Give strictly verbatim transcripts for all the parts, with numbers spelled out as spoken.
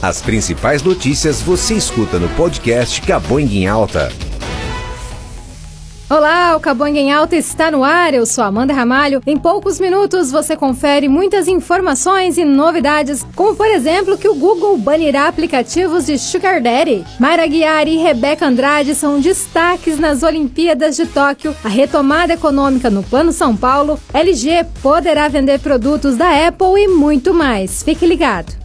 As principais notícias você escuta no podcast Caboing em Alta. Olá, o Caboing em Alta está no ar, eu sou Amanda Ramalho. Em poucos minutos você confere muitas informações e novidades, como por exemplo que o Google banirá aplicativos de Sugar Daddy. Mayra Aguiar e Rebeca Andrade são destaques nas Olimpíadas de Tóquio, a retomada econômica no Plano São Paulo, L G poderá vender produtos da Apple e muito mais. Fique ligado.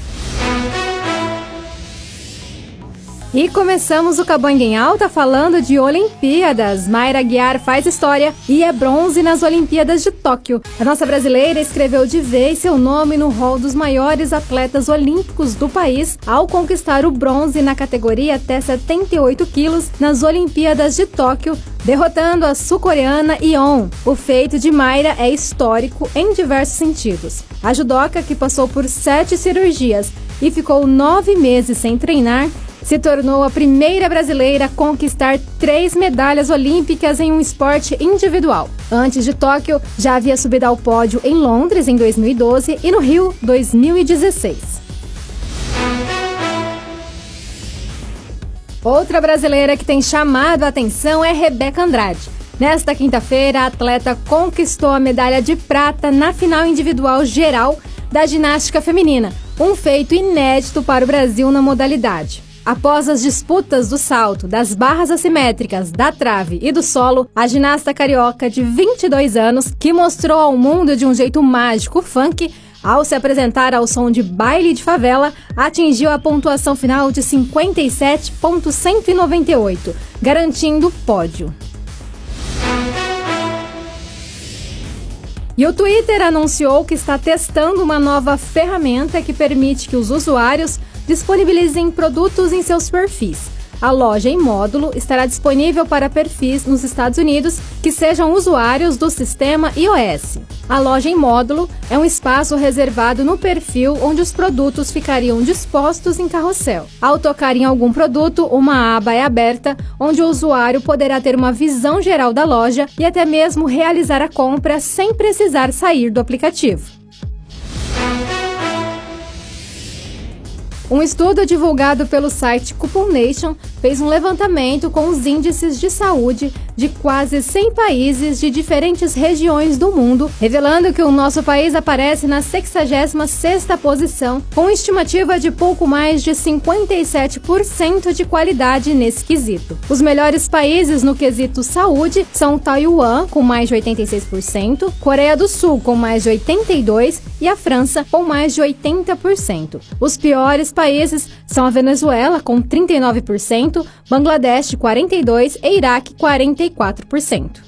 E começamos o Caboing em Alta falando de Olimpíadas. Mayra Aguiar faz história e é bronze nas Olimpíadas de Tóquio. A nossa brasileira escreveu de vez seu nome no hall dos maiores atletas olímpicos do país ao conquistar o bronze na categoria até setenta e oito quilos nas Olimpíadas de Tóquio, derrotando a sul-coreana Yeon. O feito de Mayra é histórico em diversos sentidos. A judoca, que passou por sete cirurgias e ficou nove meses sem treinar, se tornou a primeira brasileira a conquistar três medalhas olímpicas em um esporte individual. Antes de Tóquio, já havia subido ao pódio em Londres em dois mil e doze e no Rio dois mil e dezesseis. Outra brasileira que tem chamado a atenção é Rebeca Andrade. Nesta quinta-feira, a atleta conquistou a medalha de prata na final individual geral da ginástica feminina, um feito inédito para o Brasil na modalidade. Após as disputas do salto, das barras assimétricas, da trave e do solo, a ginasta carioca de vinte e dois anos, que mostrou ao mundo de um jeito mágico funk, ao se apresentar ao som de baile de favela, atingiu a pontuação final de cinquenta e sete vírgula cento e noventa e oito, garantindo o pódio. E o Twitter anunciou que está testando uma nova ferramenta que permite que os usuários disponibilizem produtos em seus perfis. A loja em módulo estará disponível para perfis nos Estados Unidos que sejam usuários do sistema iOS. A loja em módulo é um espaço reservado no perfil onde os produtos ficariam dispostos em carrossel. Ao tocar em algum produto, uma aba é aberta onde o usuário poderá ter uma visão geral da loja e até mesmo realizar a compra sem precisar sair do aplicativo. Um estudo divulgado pelo site Coupon Nation fez um levantamento com os índices de saúde de quase cem países de diferentes regiões do mundo, revelando que o nosso país aparece na sexagésima sexta posição, com estimativa de pouco mais de cinquenta e sete por cento de qualidade nesse quesito. Os melhores países no quesito saúde são Taiwan, com mais de oitenta e seis por cento, Coreia do Sul, com mais de oitenta e dois por cento e a França, com mais de oitenta por cento. Os piores países são a Venezuela, com trinta e nove por cento, Bangladesh, quarenta e dois por cento e Iraque, quarenta e quatro por cento.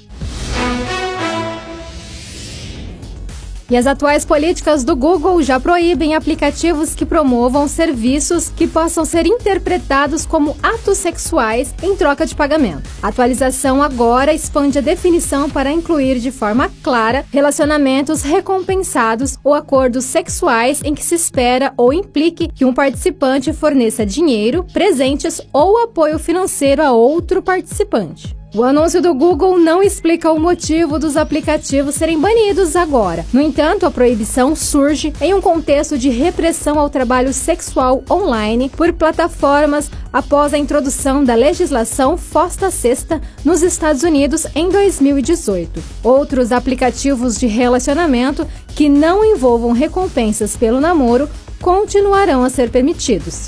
E as atuais políticas do Google já proíbem aplicativos que promovam serviços que possam ser interpretados como atos sexuais em troca de pagamento. A atualização agora expande a definição para incluir de forma clara relacionamentos recompensados ou acordos sexuais em que se espera ou implique que um participante forneça dinheiro, presentes ou apoio financeiro a outro participante. O anúncio do Google não explica o motivo dos aplicativos serem banidos agora. No entanto, a proibição surge em um contexto de repressão ao trabalho sexual online por plataformas após a introdução da legislação Fosta Sexta nos Estados Unidos em dois mil e dezoito. Outros aplicativos de relacionamento que não envolvam recompensas pelo namoro continuarão a ser permitidos.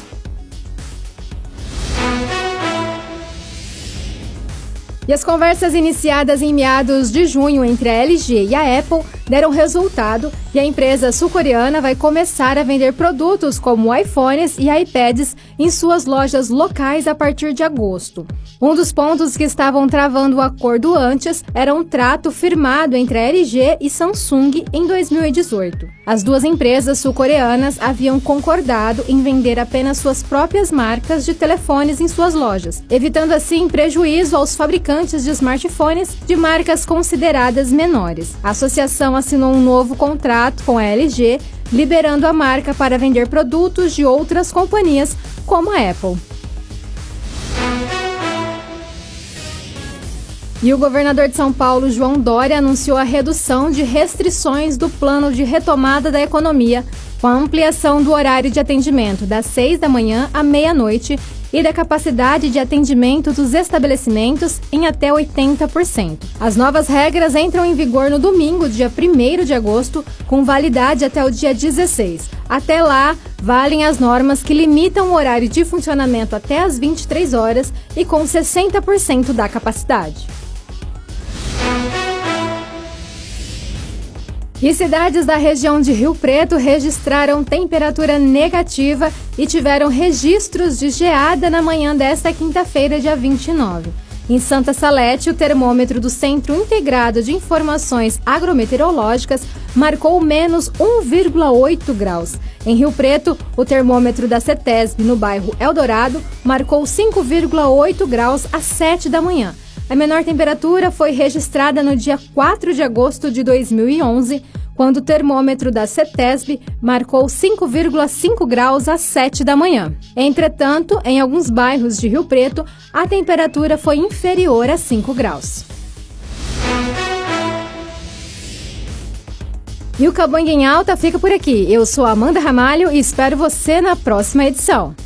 E as conversas iniciadas em meados de junho entre a L G e a Apple deram resultado e a empresa sul-coreana vai começar a vender produtos como iPhones e iPads em suas lojas locais a partir de agosto. Um dos pontos que estavam travando o acordo antes era um trato firmado entre a L G e Samsung em dois mil e dezoito. As duas empresas sul-coreanas haviam concordado em vender apenas suas próprias marcas de telefones em suas lojas, evitando assim prejuízo aos fabricantes de smartphones de marcas consideradas menores. A associação assinou um novo contrato com a L G, liberando a marca para vender produtos de outras companhias, como a Apple. E o governador de São Paulo, João Dória, anunciou a redução de restrições do plano de retomada da economia, com a ampliação do horário de atendimento das seis da manhã à meia-noite e da capacidade de atendimento dos estabelecimentos em até oitenta por cento. As novas regras entram em vigor no domingo, dia primeiro de agosto, com validade até o dia dezesseis. Até lá, valem as normas que limitam o horário de funcionamento até às vinte e três horas e com sessenta por cento da capacidade. E cidades da região de Rio Preto registraram temperatura negativa e tiveram registros de geada na manhã desta quinta-feira, dia vinte e nove. Em Santa Salete, o termômetro do Centro Integrado de Informações Agrometeorológicas marcou menos um vírgula oito graus. Em Rio Preto, o termômetro da CETESB, no bairro Eldorado, marcou cinco vírgula oito graus às sete da manhã. A menor temperatura foi registrada no dia quatro de agosto de dois mil e onze, quando o termômetro da CETESB marcou cinco vírgula cinco graus às sete da manhã. Entretanto, em alguns bairros de Rio Preto, a temperatura foi inferior a cinco graus. E o Cabangue em Alta fica por aqui. Eu sou Amanda Ramalho e espero você na próxima edição.